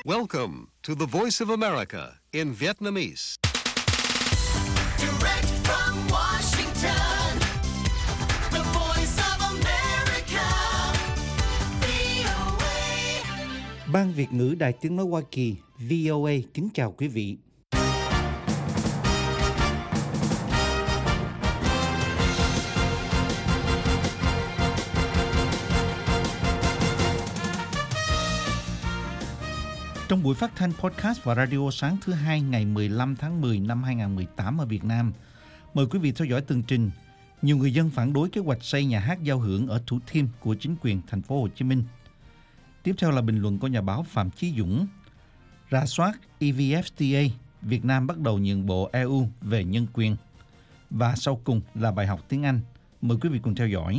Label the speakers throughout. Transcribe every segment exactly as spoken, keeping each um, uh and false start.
Speaker 1: Welcome to the Voice of America in Vietnamese.
Speaker 2: Direct from Washington, the Voice of America, vê o a.
Speaker 3: Ban Việt ngữ Đài Tiếng nói Hoa Kỳ vê o a kính chào quý vị. Trong buổi phát thanh podcast và radio sáng thứ hai ngày mười lăm tháng mười năm hai nghìn không trăm mười tám ở Việt Nam, mời quý vị theo dõi tường trình. Nhiều người dân phản đối kế hoạch xây nhà hát giao hưởng ở Thủ Thiêm của chính quyền thành phố Hồ Chí Minh. Tiếp theo là bình luận của nhà báo Phạm Chí Dũng. Rà soát e vê ép tê a, Việt Nam bắt đầu nhượng bộ e u về nhân quyền. Và sau cùng là bài học tiếng Anh. Mời quý vị cùng theo dõi.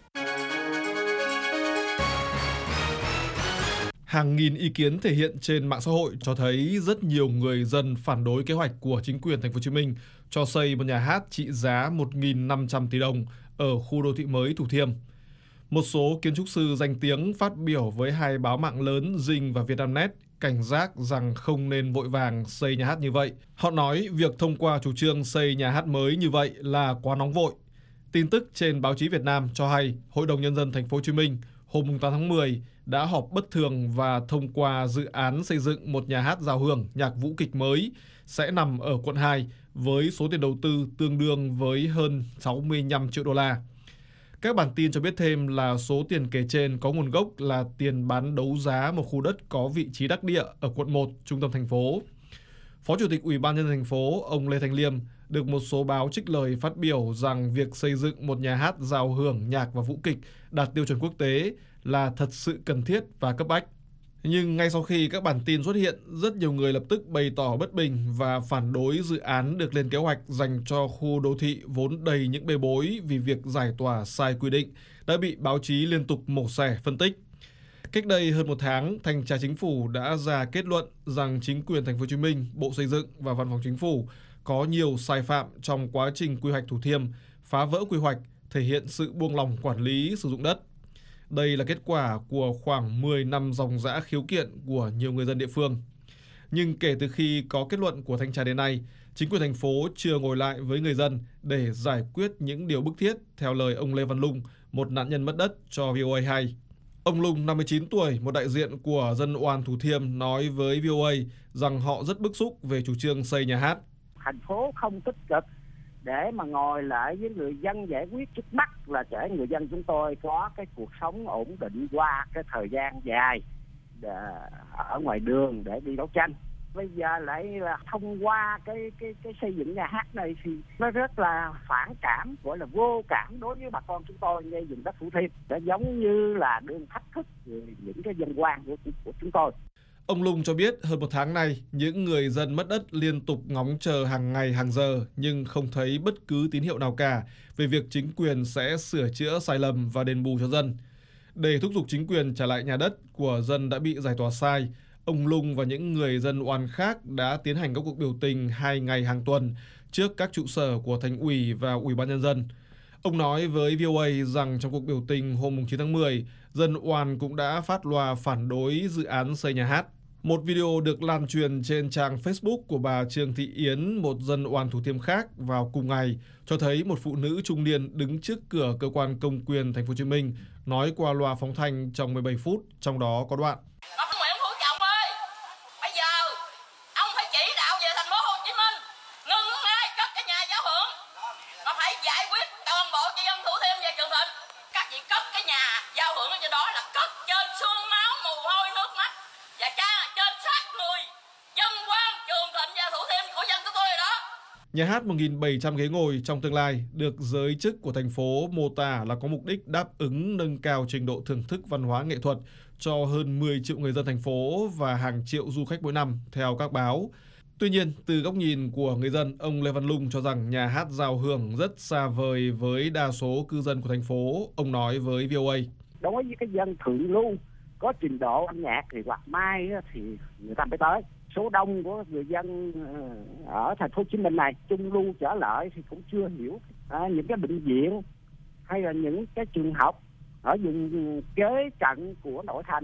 Speaker 4: Hàng nghìn ý kiến thể hiện trên mạng xã hội cho thấy rất nhiều người dân phản đối kế hoạch của chính quyền thành phố Hồ Chí Minh cho xây một nhà hát trị giá một nghìn năm trăm tỷ đồng ở khu đô thị mới Thủ Thiêm. Một số kiến trúc sư danh tiếng phát biểu với hai báo mạng lớn Dinh và Vietnamnet cảnh giác rằng không nên vội vàng xây nhà hát như vậy. Họ nói việc thông qua chủ trương xây nhà hát mới như vậy là quá nóng vội. Tin tức trên báo chí Việt Nam cho hay Hội đồng Nhân dân thành phố Hồ Chí Minh hôm tám tháng mười đã họp bất thường và thông qua dự án xây dựng một nhà hát giao hưởng nhạc vũ kịch mới sẽ nằm ở quận hai với số tiền đầu tư tương đương với hơn sáu mươi lăm triệu đô la. Các bản tin cho biết thêm là số tiền kể trên có nguồn gốc là tiền bán đấu giá một khu đất có vị trí đắc địa ở quận một, trung tâm thành phố. Phó Chủ tịch Ủy ban Nhân dân thành phố, ông Lê Thành Liêm, được một số báo trích lời phát biểu rằng việc xây dựng một nhà hát giao hưởng nhạc và vũ kịch đạt tiêu chuẩn quốc tế là thật sự cần thiết và cấp bách. Nhưng ngay sau khi các bản tin xuất hiện, rất nhiều người lập tức bày tỏ bất bình và phản đối dự án được lên kế hoạch dành cho khu đô thị vốn đầy những bê bối vì việc giải tỏa sai quy định đã bị báo chí liên tục mổ xẻ phân tích. Cách đây hơn một tháng, Thanh tra Chính phủ đã ra kết luận rằng chính quyền thành phố Hồ Chí Minh, Bộ Xây dựng và Văn phòng Chính phủ có nhiều sai phạm trong quá trình quy hoạch Thủ Thiêm, phá vỡ quy hoạch, thể hiện sự buông lỏng quản lý sử dụng đất. Đây là kết quả của khoảng mười năm ròng rã khiếu kiện của nhiều người dân địa phương. Nhưng kể từ khi có kết luận của thanh tra đến nay, chính quyền thành phố chưa ngồi lại với người dân để giải quyết những điều bức thiết, theo lời ông Lê Văn Lung, một nạn nhân mất đất cho vê o a hay. Ông Lung, năm mươi chín tuổi, một đại diện của dân oan Thủ Thiêm, nói với vê o a rằng họ rất bức xúc về chủ trương xây nhà hát.
Speaker 5: Thành phố không tích cực để mà ngồi lại với người dân giải quyết trước mắt là để người dân chúng tôi có cái cuộc sống ổn định qua cái thời gian dài ở ngoài đường để đi đấu tranh. Bây giờ lại là thông qua cái cái cái xây dựng nhà hát này thì nó rất là phản cảm, gọi là vô cảm đối với bà con chúng tôi ngay vùng đất Thủ Thiêm. Nó giống như là đương thách thức những cái dân quan của, của chúng tôi.
Speaker 4: Ông Lung cho biết hơn một tháng nay, những người dân mất đất liên tục ngóng chờ hàng ngày hàng giờ nhưng không thấy bất cứ tín hiệu nào cả về việc chính quyền sẽ sửa chữa sai lầm và đền bù cho dân. Để thúc giục chính quyền trả lại nhà đất của dân đã bị giải tỏa sai, ông Lung và những người dân oan khác đã tiến hành các cuộc biểu tình hai ngày hàng tuần trước các trụ sở của Thành ủy và Ủy ban Nhân dân. Ông nói với vê o a rằng trong cuộc biểu tình hôm chín tháng mười, dân oan cũng đã phát loa phản đối dự án xây nhà hát. Một video được lan truyền trên trang Facebook của bà Trương Thị Yến, một dân oan Thủ Thiêm khác, vào cùng ngày cho thấy một phụ nữ trung niên đứng trước cửa cơ quan công quyền thành phố Hồ Chí Minh nói qua loa phóng thanh trong mười bảy phút, trong đó có đoạn:
Speaker 6: Nguyễn Phú Trọng ơi, bây giờ ông phải chỉ đạo về thành phố Hồ Chí Minh ngừng ngay cất cái nhà giáo hưởng, mà phải giải quyết toàn bộ cho dân Thủ Thiêm và Trường Thịnh. Các vị cất cái nhà giao hưởng ở trên đó là cất trên xương máu, mồ hôi, nước mắt và cha trên xác người dân quan Trường Thịnh và Thủ Thiêm của dân của tôi rồi đó.
Speaker 4: Nhà hát một nghìn bảy trăm ghế ngồi trong tương lai được giới chức của thành phố mô tả là có mục đích đáp ứng nâng cao trình độ thưởng thức văn hóa nghệ thuật cho hơn mười triệu người dân thành phố và hàng triệu du khách mỗi năm, theo các báo. Tuy nhiên, từ góc nhìn của người dân, ông Lê Văn Lung cho rằng nhà hát giao hưởng rất xa vời với đa số cư dân của thành phố. Ông nói với vê o a:
Speaker 5: Đối với cái dân thượng lưu có trình độ âm nhạc thì hoặc mai thì người ta mới tới. Số đông của người dân ở thành phố Hồ Chí Minh này trung lưu trở lại thì cũng chưa hiểu à, những cái bệnh viện hay là những cái trường học ở vùng kế cận của nội thành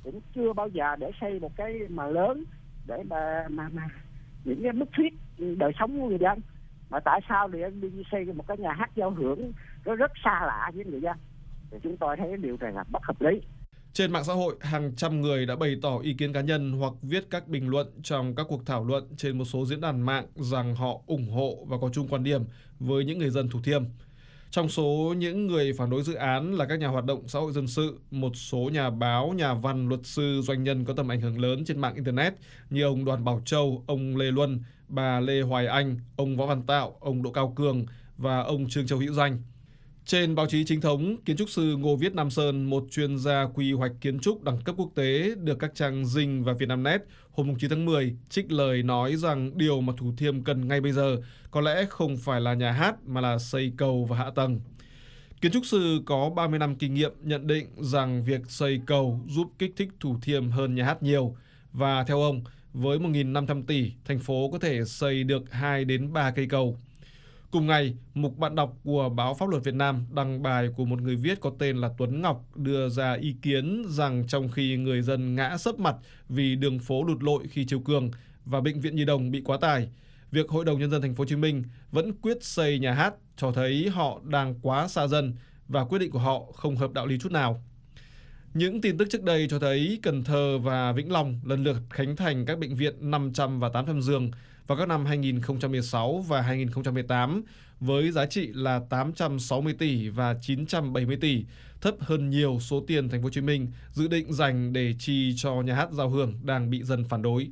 Speaker 5: cũng chưa bao giờ để xây một cái mà lớn để mà mà mà những cái bức thiết đời sống của người dân. Mà tại sao thì anh đi xây một cái nhà hát giao hưởng nó rất xa lạ với người dân? Thì chúng tôi thấy điều này là bất hợp lý.
Speaker 4: Trên mạng xã hội, hàng trăm người đã bày tỏ ý kiến cá nhân hoặc viết các bình luận trong các cuộc thảo luận trên một số diễn đàn mạng rằng họ ủng hộ và có chung quan điểm với những người dân Thủ Thiêm. Trong số những người phản đối dự án là các nhà hoạt động xã hội dân sự, một số nhà báo, nhà văn, luật sư, doanh nhân có tầm ảnh hưởng lớn trên mạng Internet như ông Đoàn Bảo Châu, ông Lê Luân, bà Lê Hoài Anh, ông Võ Văn Tạo, ông Đỗ Cao Cường và ông Trương Châu Hữu Danh. Trên báo chí chính thống, kiến trúc sư Ngô Viết Nam Sơn, một chuyên gia quy hoạch kiến trúc đẳng cấp quốc tế, được các trang Dinh và Vietnamnet hôm chín tháng mười trích lời nói rằng điều mà Thủ Thiêm cần ngay bây giờ có lẽ không phải là nhà hát mà là xây cầu và hạ tầng. Kiến trúc sư có ba mươi năm kinh nghiệm nhận định rằng việc xây cầu giúp kích thích Thủ Thiêm hơn nhà hát nhiều. Và theo ông, với một nghìn năm trăm tỷ, thành phố có thể xây được hai đến ba cây cầu. Cùng ngày, mục bạn đọc của báo Pháp luật Việt Nam đăng bài của một người viết có tên là Tuấn Ngọc đưa ra ý kiến rằng trong khi người dân ngã sấp mặt vì đường phố lụt lội khi chiều cường và bệnh viện Nhi đồng bị quá tải, việc Hội đồng Nhân dân Thành phố Hồ Chí Minh vẫn quyết xây nhà hát cho thấy họ đang quá xa dân và quyết định của họ không hợp đạo lý chút nào. Những tin tức trước đây cho thấy Cần Thơ và Vĩnh Long lần lượt khánh thành các bệnh viện năm trăm và tám trăm giường vào các năm hai nghìn không trăm mười sáu và hai nghìn không trăm mười tám với giá trị là tám trăm sáu mươi tỷ và chín trăm bảy mươi tỷ, thấp hơn nhiều số tiền Thành phố Hồ Chí Minh dự định dành để chi cho nhà hát giao hưởng đang bị dân phản đối.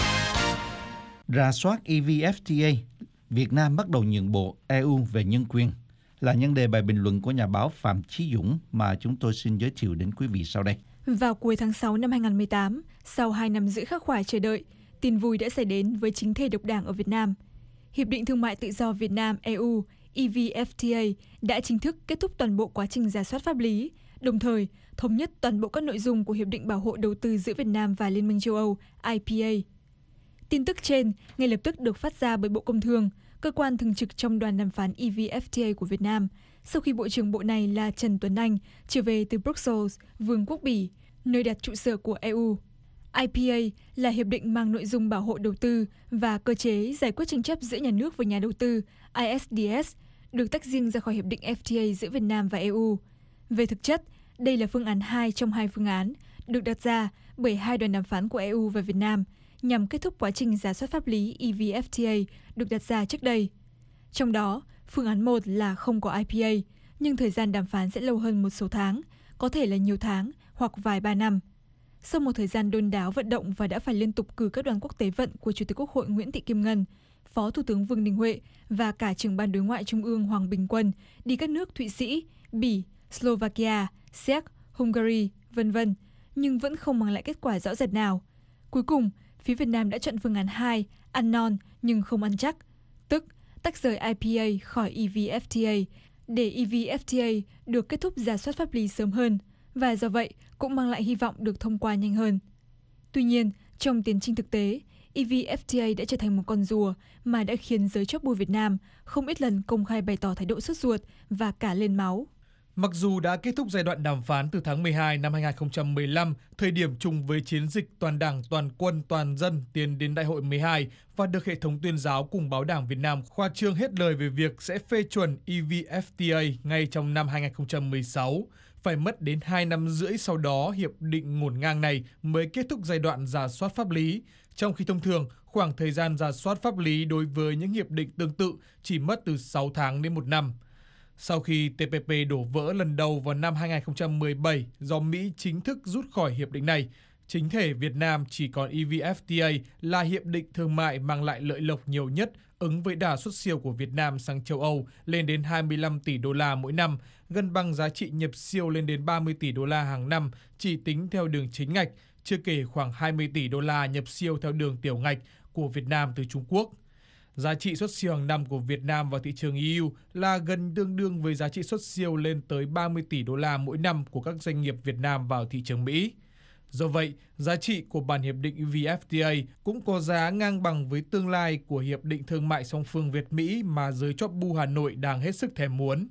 Speaker 3: Rà soát e vê ép tê a, Việt Nam bắt đầu nhượng bộ e u về nhân quyền là nhân đề bài bình luận của nhà báo Phạm Chí Dũng mà chúng tôi xin giới thiệu đến quý vị sau đây.
Speaker 7: Vào cuối tháng sáu năm hai nghìn không trăm mười tám, sau hai năm rưỡi khắc khoải chờ đợi, tin vui đã xảy đến với chính thể độc đảng ở Việt Nam. Hiệp định Thương mại Tự do Việt Nam e u e vê ép tê a đã chính thức kết thúc toàn bộ quá trình rà soát pháp lý, đồng thời thống nhất toàn bộ các nội dung của Hiệp định Bảo hộ Đầu tư giữa Việt Nam và Liên minh châu Âu i pê a. Tin tức trên ngay lập tức được phát ra bởi Bộ Công Thương, cơ quan thường trực trong đoàn đàm phán e vê ép tê a của Việt Nam, sau khi Bộ trưởng Bộ này là Trần Tuấn Anh trở về từ Brussels, Vương quốc Bỉ, nơi đặt trụ sở của e u. i pê a là hiệp định mang nội dung bảo hộ đầu tư và cơ chế giải quyết tranh chấp giữa nhà nước và nhà đầu tư i ét đê ét, được tách riêng ra khỏi hiệp định ép tê a giữa Việt Nam và e u. Về thực chất, đây là phương án hai trong hai phương án được đặt ra bởi hai đoàn đàm phán của e u và Việt Nam nhằm kết thúc quá trình rà soát pháp lý e vê ép tê a được đặt ra trước đây. Trong đó, phương án một là không có i pê a, nhưng thời gian đàm phán sẽ lâu hơn một số tháng, có thể là nhiều tháng hoặc vài ba năm. Sau một thời gian đôn đáo vận động và đã phải liên tục cử các đoàn quốc tế vận của Chủ tịch Quốc hội Nguyễn Thị Kim Ngân, Phó Thủ tướng Vương Đình Huệ và cả trưởng ban đối ngoại Trung ương Hoàng Bình Quân đi các nước Thụy Sĩ, Bỉ, Slovakia, Séc, Hungary, vân vân, nhưng vẫn không mang lại kết quả rõ rệt nào. Cuối cùng, phía Việt Nam đã chọn phương án hai, ăn non nhưng không ăn chắc, tức tách rời i pê a khỏi e vê ép tê a để e vê ép tê a được kết thúc rà soát pháp lý sớm hơn và do vậy cũng mang lại hy vọng được thông qua nhanh hơn. Tuy nhiên, trong tiến trình thực tế, e vê ép tê a đã trở thành một con rùa mà đã khiến giới chóp bu Việt Nam không ít lần công khai bày tỏ thái độ sốt ruột và cả lên máu.
Speaker 8: Mặc dù đã kết thúc giai đoạn đàm phán từ tháng mười hai năm hai nghìn không trăm mười lăm, thời điểm trùng với chiến dịch toàn đảng, toàn quân, toàn dân tiến đến đại hội mười hai và được hệ thống tuyên giáo cùng báo Đảng Việt Nam khoa trương hết lời về việc sẽ phê chuẩn e vê ép tê a ngay trong năm hai nghìn không trăm mười sáu, phải mất đến hai năm rưỡi sau đó hiệp định ngổn ngang này mới kết thúc giai đoạn rà soát pháp lý, trong khi thông thường khoảng thời gian rà soát pháp lý đối với những hiệp định tương tự chỉ mất từ sáu tháng đến một năm. Sau khi tê pê pê đổ vỡ lần đầu vào năm hai nghìn không trăm mười bảy do Mỹ chính thức rút khỏi hiệp định này, chính thể Việt Nam chỉ còn e vê ép tê a là hiệp định thương mại mang lại lợi lộc nhiều nhất ứng với đà xuất siêu của Việt Nam sang châu Âu lên đến hai mươi lăm tỷ đô la mỗi năm, gần bằng giá trị nhập siêu lên đến ba mươi tỷ đô la hàng năm chỉ tính theo đường chính ngạch, chưa kể khoảng hai mươi tỷ đô la nhập siêu theo đường tiểu ngạch của Việt Nam từ Trung Quốc. Giá trị xuất siêu hàng năm của Việt Nam vào thị trường e u là gần tương đương với giá trị xuất siêu lên tới ba mươi tỷ đô la mỗi năm của các doanh nghiệp Việt Nam vào thị trường Mỹ. Do vậy, giá trị của bản hiệp định e vê ép tê a cũng có giá ngang bằng với tương lai của Hiệp định Thương mại song phương Việt-Mỹ mà giới chóp bu Hà Nội đang hết sức thèm muốn.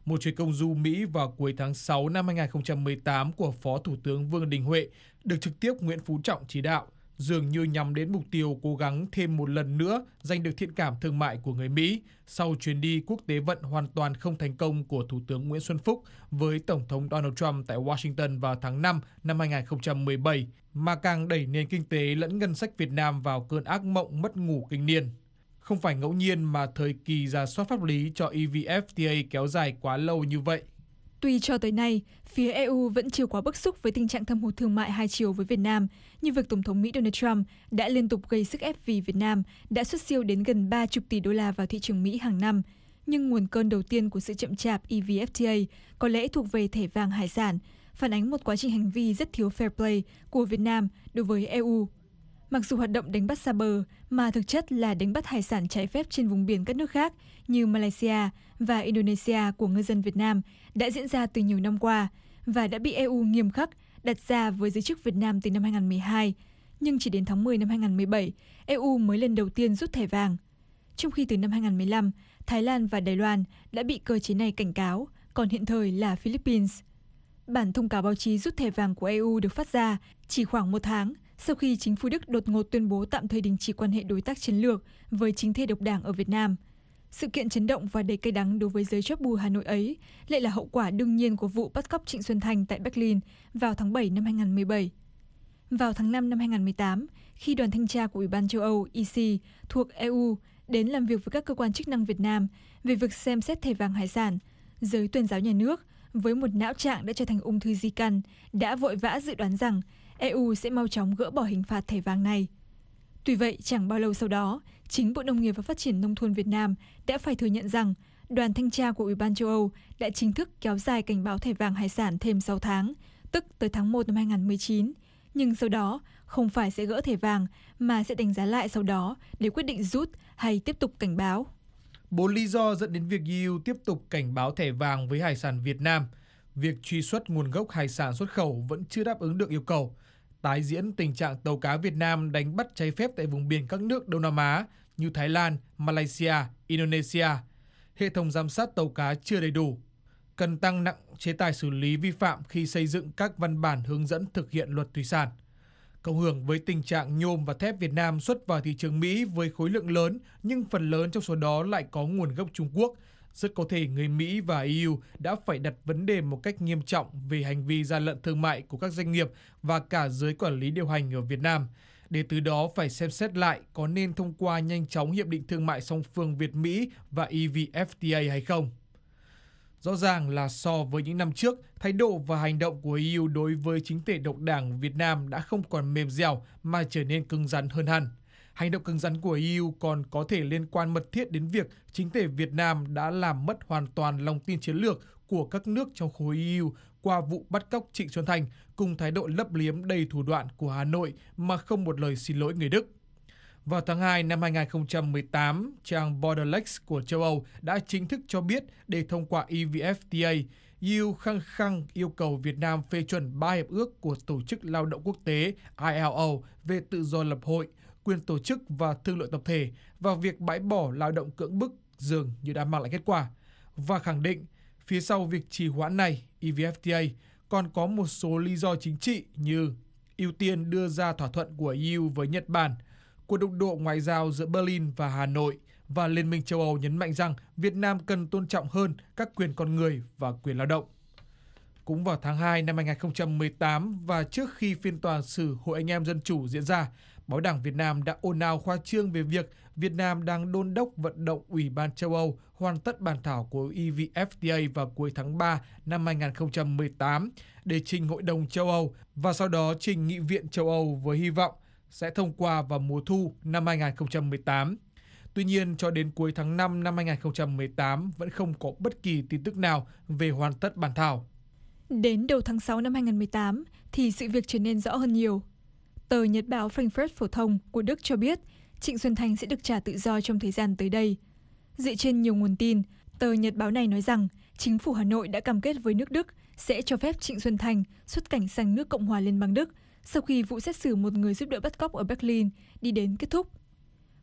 Speaker 8: một chuyến công du Mỹ vào cuối tháng sáu năm hai nghìn không trăm mười tám của Phó Thủ tướng Vương Đình Huệ được trực tiếp Nguyễn Phú Trọng chỉ đạo, dường như nhằm đến mục tiêu cố gắng thêm một lần nữa giành được thiện cảm thương mại của người Mỹ sau chuyến đi quốc tế vận hoàn toàn không thành công của Thủ tướng Nguyễn Xuân Phúc với Tổng thống Donald Trump tại Washington vào tháng năm năm hai nghìn không trăm mười bảy, mà càng đẩy nền kinh tế lẫn ngân sách Việt Nam vào cơn ác mộng mất ngủ kinh niên. Không phải ngẫu nhiên mà thời kỳ rà soát pháp lý cho e vê ép tê a kéo dài quá lâu như vậy.
Speaker 7: Tuy cho tới nay, phía e u vẫn chưa quá bức xúc với tình trạng thâm hụt thương mại hai chiều với Việt Nam, như việc Tổng thống Mỹ Donald Trump đã liên tục gây sức ép vì Việt Nam đã xuất siêu đến gần ba mươi tỷ đô la vào thị trường Mỹ hàng năm. Nhưng nguồn cơn đầu tiên của sự chậm chạp e vê ép tê a có lẽ thuộc về thẻ vàng hải sản, phản ánh một quá trình hành vi rất thiếu fair play của Việt Nam đối với e u. Mặc dù hoạt động đánh bắt xa bờ mà thực chất là đánh bắt hải sản trái phép trên vùng biển các nước khác như Malaysia và Indonesia của ngư dân Việt Nam đã diễn ra từ nhiều năm qua và đã bị e u nghiêm khắc đặt ra với giới chức Việt Nam từ năm hai nghìn không trăm mười hai, nhưng chỉ đến tháng mười năm hai nghìn không trăm mười bảy, e u mới lần đầu tiên rút thẻ vàng. Trong khi từ năm hai nghìn không trăm mười lăm, Thái Lan và Đài Loan đã bị cơ chế này cảnh cáo, còn hiện thời là Philippines. Bản thông cáo báo chí rút thẻ vàng của e u được phát ra chỉ khoảng một tháng sau khi chính phủ Đức đột ngột tuyên bố tạm thời đình chỉ quan hệ đối tác chiến lược với chính thể độc đảng ở Việt Nam. Sự kiện chấn động và đầy cay đắng đối với giới chóp bu Hà Nội ấy lại là hậu quả đương nhiên của vụ bắt cóc Trịnh Xuân Thanh tại Berlin vào tháng bảy năm hai nghìn không trăm mười bảy. Vào tháng năm năm hai nghìn không trăm mười tám, khi đoàn thanh tra của Ủy ban châu Âu E C thuộc e u đến làm việc với các cơ quan chức năng Việt Nam về việc xem xét thẻ vàng hải sản, giới tuyên giáo nhà nước với một não trạng đã trở thành ung thư di căn đã vội vã dự đoán rằng e u sẽ mau chóng gỡ bỏ hình phạt thẻ vàng này. Tuy vậy, chẳng bao lâu sau đó, chính Bộ Nông nghiệp và Phát triển Nông thôn Việt Nam đã phải thừa nhận rằng đoàn thanh tra của Ủy ban châu Âu đã chính thức kéo dài cảnh báo thẻ vàng hải sản thêm sáu tháng, tức tới tháng một năm hai nghìn không trăm mười chín. Nhưng sau đó, không phải sẽ gỡ thẻ vàng mà sẽ đánh giá lại sau đó để quyết định rút hay tiếp tục cảnh báo.
Speaker 8: Bốn lý do dẫn đến việc e u tiếp tục cảnh báo thẻ vàng với hải sản Việt Nam. Việc truy xuất nguồn gốc hải sản xuất khẩu vẫn chưa đáp ứng được yêu cầu. Tái diễn tình trạng tàu cá Việt Nam đánh bắt trái phép tại vùng biển các nước Đông Nam Á như Thái Lan, Malaysia, Indonesia. Hệ thống giám sát tàu cá chưa đầy đủ. Cần tăng nặng chế tài xử lý vi phạm khi xây dựng các văn bản hướng dẫn thực hiện luật thủy sản. Cộng hưởng với tình trạng nhôm và thép Việt Nam xuất vào thị trường Mỹ với khối lượng lớn, nhưng phần lớn trong số đó lại có nguồn gốc Trung Quốc. Rất có thể người Mỹ và e u đã phải đặt vấn đề một cách nghiêm trọng về hành vi gian lận thương mại của các doanh nghiệp và cả giới quản lý điều hành ở Việt Nam, để từ đó phải xem xét lại có nên thông qua nhanh chóng Hiệp định Thương mại song phương Việt-Mỹ và e vê ép tê a hay không. Rõ ràng là so với những năm trước, thái độ và hành động của e u đối với chính thể độc đảng Việt Nam đã không còn mềm dẻo mà trở nên cứng rắn hơn hẳn. Hành động cứng rắn của e u còn có thể liên quan mật thiết đến việc chính thể Việt Nam đã làm mất hoàn toàn lòng tin chiến lược của các nước trong khối e u qua vụ bắt cóc Trịnh Xuân Thanh cùng thái độ lấp liếm đầy thủ đoạn của Hà Nội mà không một lời xin lỗi người Đức. Vào tháng hai năm hai nghìn không trăm mười tám, trang Borderlex của châu Âu đã chính thức cho biết để thông qua e vê ép tê a, e u khăng khăng yêu cầu Việt Nam phê chuẩn ba hiệp ước của Tổ chức Lao động Quốc tế I L O về tự do lập hội, quyền tổ chức và thương lượng tập thể và việc bãi bỏ lao động cưỡng bức dường như đã mang lại kết quả, và khẳng định phía sau việc trì hoãn này, e vê ép tê a còn có một số lý do chính trị như ưu tiên đưa ra thỏa thuận của e u với Nhật Bản, cuộc đụng độ ngoại giao giữa Berlin và Hà Nội, và Liên minh châu Âu nhấn mạnh rằng Việt Nam cần tôn trọng hơn các quyền con người và quyền lao động. Cũng vào tháng hai năm hai nghìn không trăm mười tám và trước khi phiên tòa xử Hội Anh em Dân Chủ diễn ra, Báo Đảng Việt Nam đã ồn ào khoa trương về việc Việt Nam đang đôn đốc vận động Ủy ban châu Âu hoàn tất bản thảo của e vê ép tê a vào cuối tháng ba năm hai nghìn không trăm mười tám để trình Hội đồng châu Âu và sau đó trình Nghị viện châu Âu với hy vọng sẽ thông qua vào mùa thu năm hai nghìn không trăm mười tám. Tuy nhiên, cho đến cuối tháng năm năm hai nghìn không trăm mười tám vẫn không có bất kỳ tin tức nào về hoàn tất bản thảo.
Speaker 7: Đến đầu tháng sáu năm hai nghìn không trăm mười tám thì sự việc trở nên rõ hơn nhiều. Tờ Nhật báo Frankfurt Phổ thông của Đức cho biết Trịnh Xuân Thanh sẽ được trả tự do trong thời gian tới đây. Dựa trên nhiều nguồn tin, tờ Nhật báo này nói rằng chính phủ Hà Nội đã cam kết với nước Đức sẽ cho phép Trịnh Xuân Thanh xuất cảnh sang nước Cộng hòa Liên bang Đức sau khi vụ xét xử một người giúp đỡ bắt cóc ở Berlin đi đến kết thúc.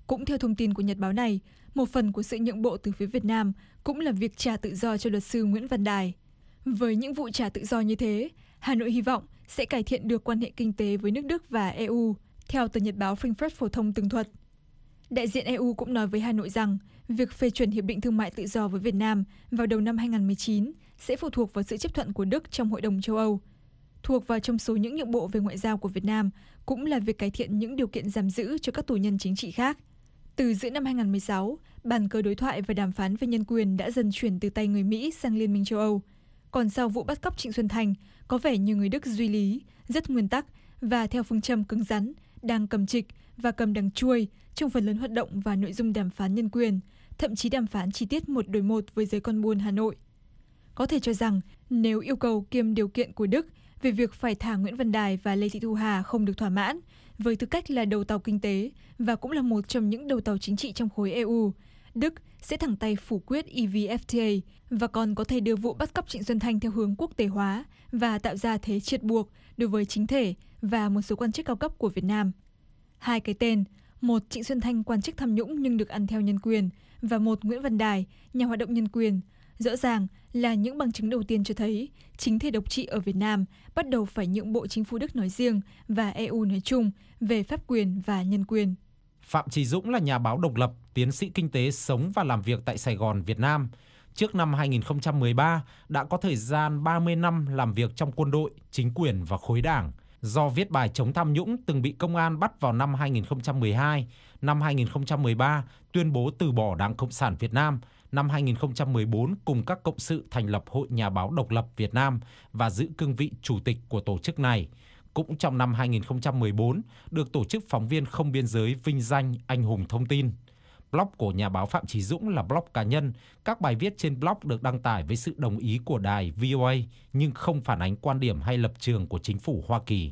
Speaker 7: Cũng theo thông tin của nhật báo này, một phần của sự nhượng bộ từ phía Việt Nam cũng là việc trả tự do cho luật sư Nguyễn Văn Đài. Với những vụ trả tự do như thế, Hà Nội hy vọng sẽ cải thiện được quan hệ kinh tế với nước Đức và e u, theo tờ nhật báo Frankfurt Phổ thông tường thuật. Đại diện e u cũng nói với Hà Nội rằng việc phê chuẩn hiệp định thương mại tự do với Việt Nam vào đầu năm hai nghìn không trăm mười chín sẽ phụ thuộc vào sự chấp thuận của Đức trong Hội đồng châu Âu. Thuộc vào trong số những nhượng bộ về ngoại giao của Việt Nam cũng là việc cải thiện những điều kiện giam giữ cho các tù nhân chính trị khác. Từ giữa năm hai nghìn không trăm mười sáu, bàn cờ đối thoại và đàm phán về nhân quyền đã dần chuyển từ tay người Mỹ sang Liên minh châu Âu. Còn sau vụ bắt cóc Trịnh Xuân Thanh, có vẻ như người Đức duy lý, rất nguyên tắc và theo phương châm cứng rắn, đang cầm trịch và cầm đằng chuôi trong phần lớn hoạt động và nội dung đàm phán nhân quyền, thậm chí đàm phán chi tiết một đối một với giới con buôn Hà Nội. Có thể cho rằng nếu yêu cầu kiêm điều kiện của Đức về việc phải thả Nguyễn Văn Đài và Lê Thị Thu Hà không được thỏa mãn, với tư cách là đầu tàu kinh tế và cũng là một trong những đầu tàu chính trị trong khối e u, Đức sẽ thẳng tay phủ quyết e vê ép tê a và còn có thể đưa vụ bắt cóc Trịnh Xuân Thanh theo hướng quốc tế hóa và tạo ra thế triệt buộc đối với chính thể và một số quan chức cao cấp của Việt Nam. Hai cái tên, một Trịnh Xuân Thanh quan chức tham nhũng nhưng được ăn theo nhân quyền và một Nguyễn Văn Đài, nhà hoạt động nhân quyền, rõ ràng là những bằng chứng đầu tiên cho thấy chính thể độc trị ở Việt Nam bắt đầu phải nhượng bộ chính phủ Đức nói riêng và e u nói chung về pháp quyền và nhân quyền.
Speaker 9: Phạm Chí Dũng là nhà báo độc lập, tiến sĩ kinh tế, sống và làm việc tại Sài Gòn, Việt Nam. Trước năm hai nghìn không trăm mười ba, đã có thời gian ba mươi năm làm việc trong quân đội, chính quyền và khối đảng. Do viết bài chống tham nhũng từng bị công an bắt vào năm hai nghìn không trăm mười hai, năm hai nghìn không trăm mười ba tuyên bố từ bỏ Đảng Cộng sản Việt Nam, năm hai nghìn không trăm mười bốn cùng các cộng sự thành lập Hội Nhà báo Độc lập Việt Nam và giữ cương vị chủ tịch của tổ chức này. Cũng trong năm hai nghìn không trăm mười bốn, được tổ chức Phóng viên Không Biên Giới vinh danh Anh hùng thông tin. Blog của nhà báo Phạm Chí Dũng là blog cá nhân. Các bài viết trên blog được đăng tải với sự đồng ý của đài vê o a nhưng không phản ánh quan điểm hay lập trường của chính phủ Hoa Kỳ.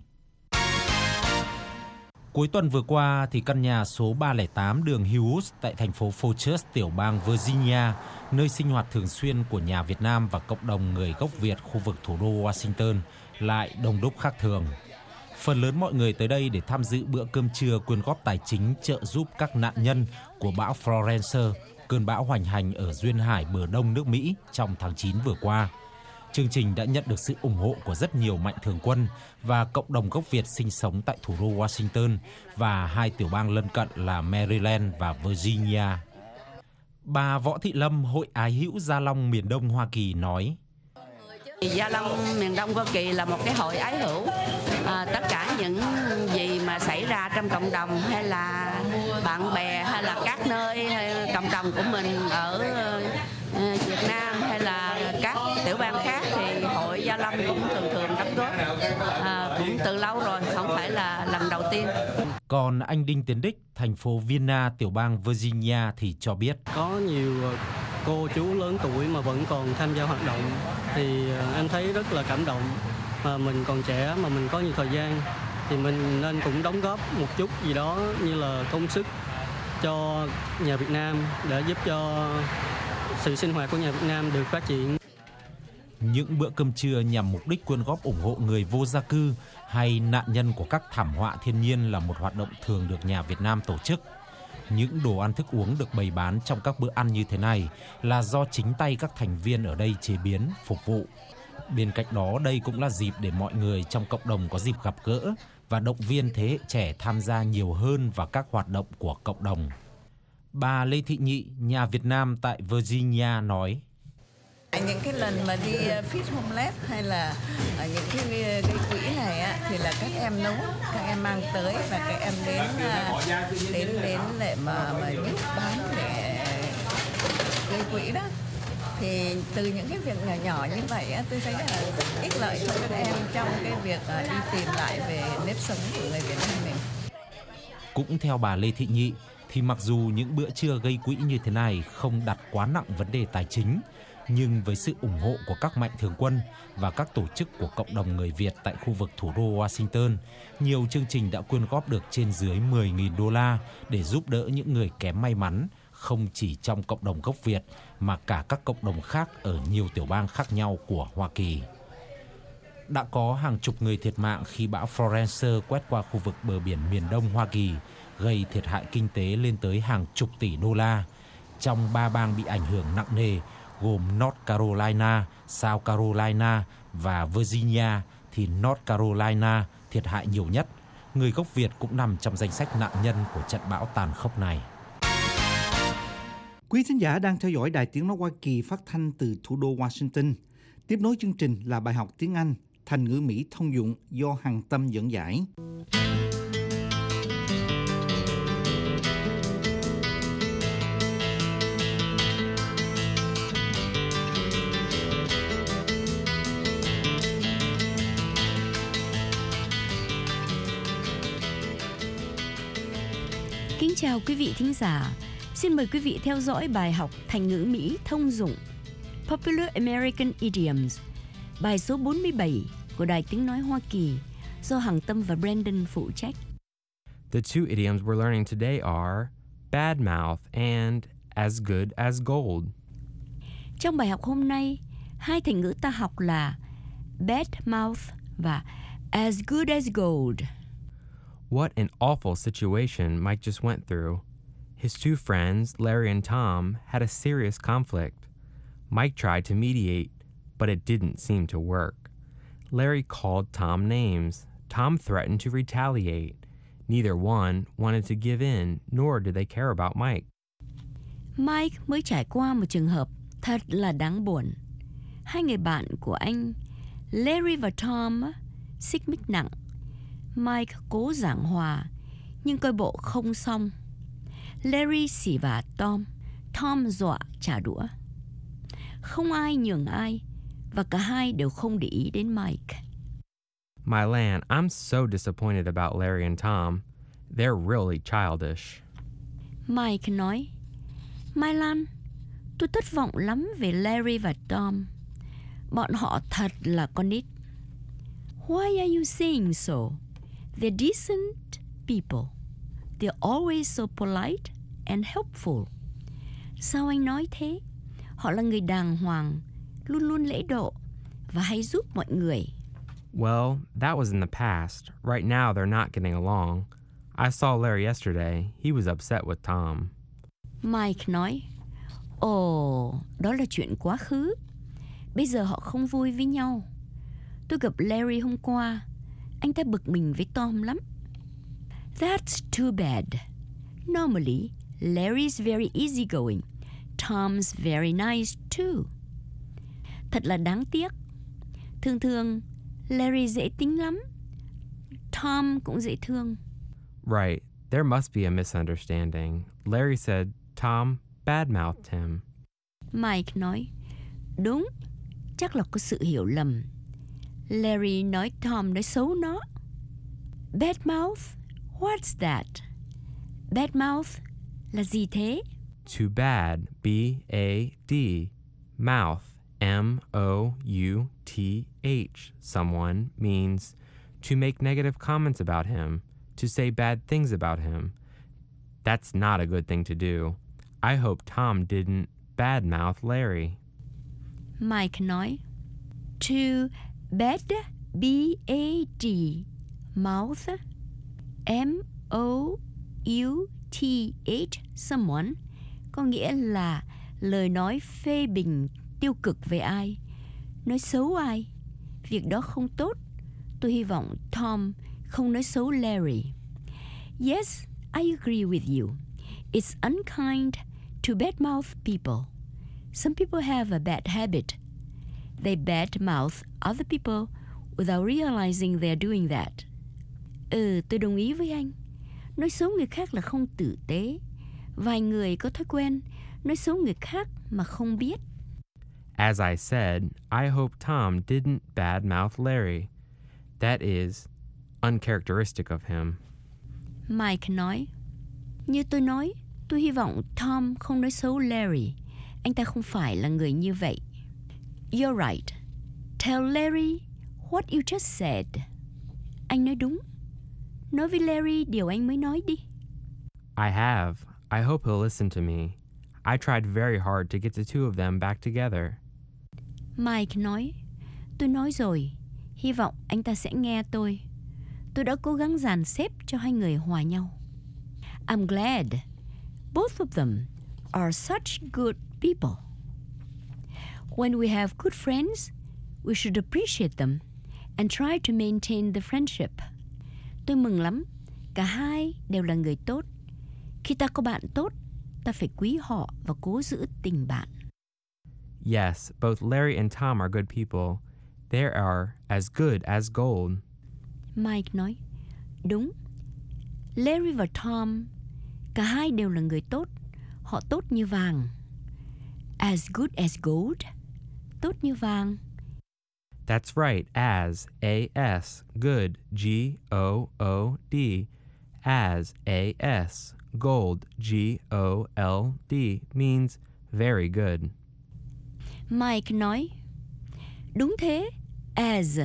Speaker 9: Cuối tuần vừa qua, thì căn nhà số ba không tám đường Hughes tại thành phố Fort tiểu bang Virginia, nơi sinh hoạt thường xuyên của nhà Việt Nam và cộng đồng người gốc Việt khu vực thủ đô Washington, lại đông đúc khác thường. Phần lớn mọi người tới đây để tham dự bữa cơm trưa quyên góp tài chính trợ giúp các nạn nhân của bão Florence, cơn bão hoành hành ở duyên hải bờ đông nước Mỹ trong tháng chín vừa qua. Chương trình đã nhận được sự ủng hộ của rất nhiều mạnh thường quân và cộng đồng gốc Việt sinh sống tại thủ đô Washington và hai tiểu bang lân cận là Maryland và Virginia. Bà Võ Thị Lâm, Hội Ái hữu Gia Long miền Đông Hoa Kỳ nói:
Speaker 10: Gia Long miền Đông Hoa Kỳ là một cái hội ái hữu. À, tất cả những gì mà xảy ra trong cộng đồng hay là bạn bè hay là các nơi hay cộng đồng của mình ở uh, Việt Nam hay là các tiểu bang khác thì hội Gia Long cũng thường thường đóng góp à, cũng từ lâu rồi, không phải là lần đầu tiên.
Speaker 9: Còn anh Đinh Tiến Đích, thành phố Vienna, tiểu bang Virginia thì cho biết
Speaker 11: có nhiều cô chú lớn tuổi mà vẫn còn tham gia hoạt động thì em thấy rất là cảm động. Mà mình còn trẻ mà mình có nhiều thời gian thì mình nên cũng đóng góp một chút gì đó như là công sức cho nhà Việt Nam để giúp cho sự sinh hoạt của nhà Việt Nam được phát triển.
Speaker 9: Những bữa cơm trưa nhằm mục đích quyên góp ủng hộ người vô gia cư hay nạn nhân của các thảm họa thiên nhiên là một hoạt động thường được nhà Việt Nam tổ chức. Những đồ ăn thức uống được bày bán trong các bữa ăn như thế này là do chính tay các thành viên ở đây chế biến, phục vụ. Bên cạnh đó, đây cũng là dịp để mọi người trong cộng đồng có dịp gặp gỡ và động viên thế hệ trẻ tham gia nhiều hơn vào các hoạt động của cộng đồng. Bà Lê Thị Nhị, nhà Việt Nam tại Virginia nói:
Speaker 12: Những cái lần mà đi Feed Homeless hay là những cái gây quỹ này á, thì là các em nấu, các em mang tới và các em đến đến đến để mà mà giúp bán để gây quỹ đó. Thì từ những cái việc nhỏ nhỏ như vậy á, tôi thấy là rất ích lợi cho các em trong cái việc đi tìm lại về nếp sống của người Việt Nam mình.
Speaker 9: Cũng theo bà Lê Thị Nhị, thì mặc dù những bữa trưa gây quỹ như thế này không đặt quá nặng vấn đề tài chính, nhưng với sự ủng hộ của các mạnh thường quân và các tổ chức của cộng đồng người Việt tại khu vực thủ đô Washington, nhiều chương trình đã quyên góp được trên dưới mười nghìn đô la để giúp đỡ những người kém may mắn, không chỉ trong cộng đồng gốc Việt mà cả các cộng đồng khác ở nhiều tiểu bang khác nhau của Hoa Kỳ. Đã có hàng chục người thiệt mạng khi bão Florence quét qua khu vực bờ biển miền Đông Hoa Kỳ gây thiệt hại kinh tế lên tới hàng chục tỷ đô la. Trong ba bang bị ảnh hưởng nặng nề gồm North Carolina, South Carolina và Virginia thì North Carolina thiệt hại nhiều nhất. Người gốc Việt cũng nằm trong danh sách nạn nhân của trận bão tàn khốc này.
Speaker 3: Quý thính giả đang theo dõi Đài Tiếng nói Hoa Kỳ phát thanh từ thủ đô Washington. Tiếp nối chương trình là bài học tiếng Anh, thành ngữ Mỹ thông dụng do Hằng Tâm dẫn giải.
Speaker 13: Kính chào quý vị thính giả. Xin mời quý vị theo dõi bài học thành ngữ Mỹ thông dụng Popular American Idioms, bài số bốn mươi bảy của Đài Tiếng nói Hoa Kỳ do Hằng Tâm và Brandon phụ trách.
Speaker 14: The two idioms we're learning today are bad mouth and as good as gold.
Speaker 13: Trong bài học hôm nay, hai thành ngữ ta học là bad mouth và as good as gold.
Speaker 14: What an awful situation Mike just went through. His two friends, Larry and Tom, had a serious conflict. Mike tried to mediate, but it didn't seem to work. Larry called Tom names. Tom threatened to retaliate. Neither one wanted to give in, nor did they care about Mike.
Speaker 13: Mike mới trải qua một trường hợp thật là đáng buồn. Hai người bạn của anh, Larry và Tom, xích mích nặng. Mike cố giảng hòa, nhưng coi bộ không xong. Larry xỉ vả Tom, Tom dọa trả đũa. Không ai nhường ai, và cả hai đều không để ý đến Mike.
Speaker 14: My land, I'm so disappointed about Larry and Tom. They're really childish.
Speaker 13: Mike nói, Mai Lan, tôi thất vọng lắm về Larry và Tom. Bọn họ thật là con nít. Why are you saying so? They're decent people. They're always so polite and helpful. Sao anh nói thế? Họ là người đàng hoàng, luôn luôn lễ độ và hay giúp mọi người.
Speaker 14: Well, that was in the past. Right now, they're not getting along. I saw Larry yesterday. He was upset with Tom.
Speaker 13: Mike nói, ồ, đó là chuyện quá khứ. Bây giờ họ không vui với nhau. Tôi gặp Larry hôm qua. Anh ta bực mình với Tom lắm. That's too bad. Normally, Larry's very easygoing. Tom's very nice too. Thật là đáng tiếc. Thường thường, Larry dễ tính lắm. Tom cũng dễ thương.
Speaker 14: Right. There must be a misunderstanding. Larry said Tom badmouthed him.
Speaker 13: Mike nói, đúng, chắc là có sự hiểu lầm. Larry nói Tom nói xấu nó. Badmouth? What's that? Badmouth là gì thế?
Speaker 14: To bad, B A D. Mouth, M O U T H. Someone means to make negative comments about him, to say bad things about him. That's not a good thing to do. I hope Tom didn't badmouth Larry.
Speaker 13: Mike nói, to bad, B A D, mouth, M O U T H, someone, có nghĩa là lời nói phê bình tiêu cực về ai, nói xấu ai. Việc đó không tốt. Tôi hy vọng Tom không nói xấu Larry. Yes, I agree with you. It's unkind to badmouth people. Some people have a bad habit. They badmouth other people without realizing they're doing that. Ừ, tôi đồng ý với anh. Nói xấu người khác là không tử tế. Vài người có thói quen nói xấu người khác mà không biết.
Speaker 14: As I said, I hope Tom didn't badmouth Larry. That is uncharacteristic of him.
Speaker 13: Mike nói, như tôi nói, tôi hy vọng Tom không nói xấu Larry. Anh ta không phải là người như vậy. You're right. Tell Larry what you just said. Anh nói đúng. Nói với Larry điều anh mới nói đi.
Speaker 14: I have. I hope he'll listen to me. I tried very hard to get the two of them back together.
Speaker 13: Mike nói, tôi nói rồi. Hy vọng anh ta sẽ nghe tôi. Tôi đã cố gắng dàn xếp cho hai người hòa nhau. I'm glad. Both of them are such good people. When we have good friends, we should appreciate them and try to maintain the friendship. Tôi mừng lắm, cả hai đều là người tốt. Khi ta có bạn tốt, ta phải quý họ và cố giữ tình bạn.
Speaker 14: Yes, both Larry and Tom are good people. They are as good as gold.
Speaker 13: Mike nói, đúng. Larry và Tom, cả hai đều là người tốt. Họ tốt như vàng. As good as gold. Tốt như vàng.
Speaker 14: That's right, as, A-S, good, G O O D, as, A-S, gold, G O L D, means very good.
Speaker 13: Mike nói, đúng thế, as,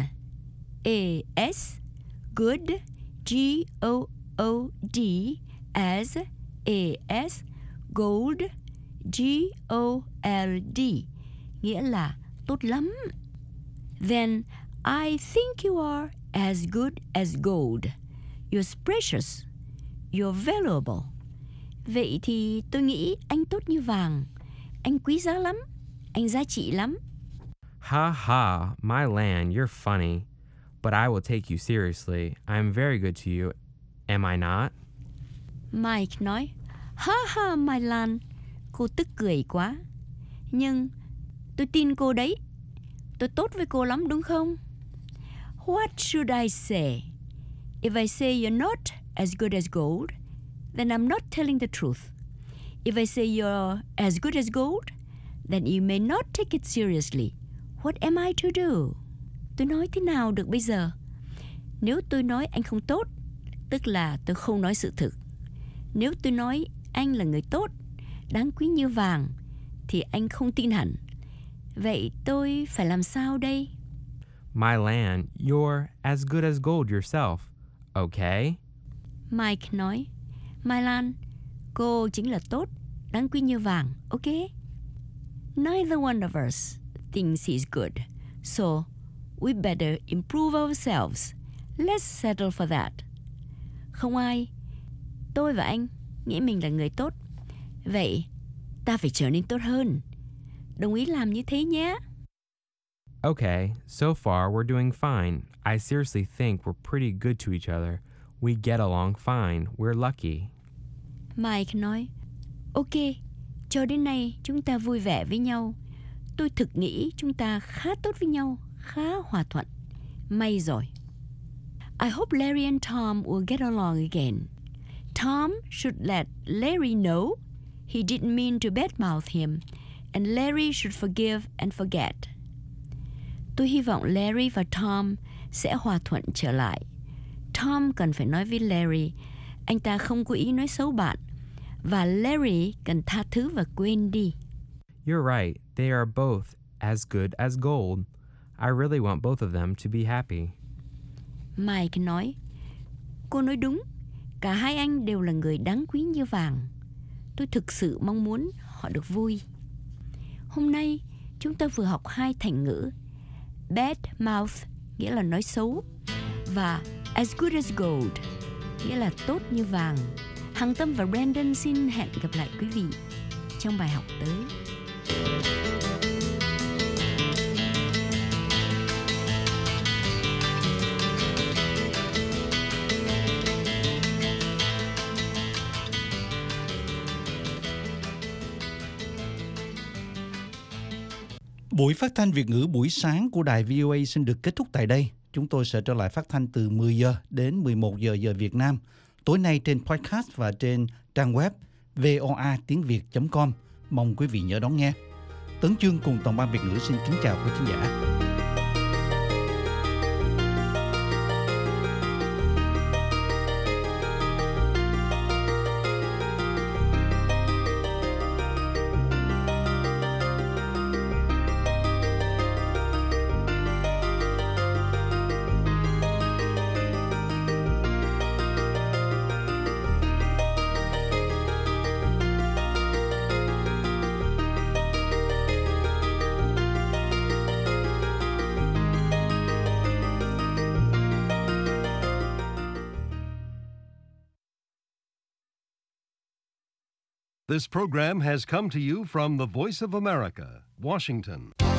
Speaker 13: A-S, good, G O O D, as, A-S, gold, G O L D, nghĩa là tốt lắm. Then I think you are as good as gold. You're precious. You're valuable. Vậy thì tôi nghĩ anh tốt như vàng. Anh quý giá lắm. Anh giá trị lắm.
Speaker 14: Ha ha, my land, you're funny. But I will take you seriously. I'm very good to you. Am I not?
Speaker 13: Mike nói, ha ha, my land. Cô tức cười quá. Nhưng tôi tin cô đấy. Tôi tốt với cô lắm đúng không? What should I say? If I say you're not as good as gold, then I'm not telling the truth. If I say you're as good as gold, then you may not take it seriously. What am I to do? Tôi nói thế nào được bây giờ? Nếu tôi nói anh không tốt, tức là tôi không nói sự thực. Nếu tôi nói anh là người tốt, đáng quý như vàng, thì anh không tin hẳn. Vậy tôi phải làm sao đây?
Speaker 14: My land, you're as good as gold yourself, okay?
Speaker 13: Mike nói, My Lan, cô chính là tốt, đáng quý như vàng, ok? Neither one of us thinks he's good, so we better improve ourselves. Let's settle for that. Không ai, tôi và anh nghĩ mình là người tốt. Vậy ta phải trở nên tốt hơn. Đồng ý làm như thế nhé.
Speaker 14: Okay, so far we're doing fine. I seriously think we're pretty good to each other. We get along fine. We're lucky.
Speaker 13: Mike nói, ok, cho đến nay chúng ta vui vẻ với nhau. Tôi thực nghĩ chúng ta khá tốt với nhau, khá hòa thuận. May rồi. I hope Larry and Tom will get along again. Tom should let Larry know he didn't mean to badmouth him, and Larry should forgive and forget. Tôi hy vọng Larry và Tom sẽ hòa thuận trở lại. Tom cần phải nói với Larry, anh ta không có ý nói xấu bạn, và Larry cần tha thứ và quên đi.
Speaker 14: You're right. They are both as good as gold. I really want both of them to be happy.
Speaker 13: Mike nói, cô nói đúng, cả hai anh đều là người đáng quý như vàng. Tôi thực sự mong muốn họ được vui. Hôm nay chúng ta vừa học hai thành ngữ bad mouth nghĩa là nói xấu và as good as gold nghĩa là tốt như vàng. Hằng Tâm và Brandon xin hẹn gặp lại quý vị trong bài học tới.
Speaker 3: Buổi phát thanh Việt ngữ buổi sáng của đài vê o a xin được kết thúc tại đây. Chúng tôi sẽ trở lại phát thanh từ mười giờ đến mười một giờ giờ Việt Nam. Tối nay trên podcast và trên trang web voa tiếng việt chấm com. Mong quý vị nhớ đón nghe. Tấn Chương cùng toàn ban Việt ngữ xin kính chào quý khán giả.
Speaker 1: This program has come to you from the Voice of America, Washington.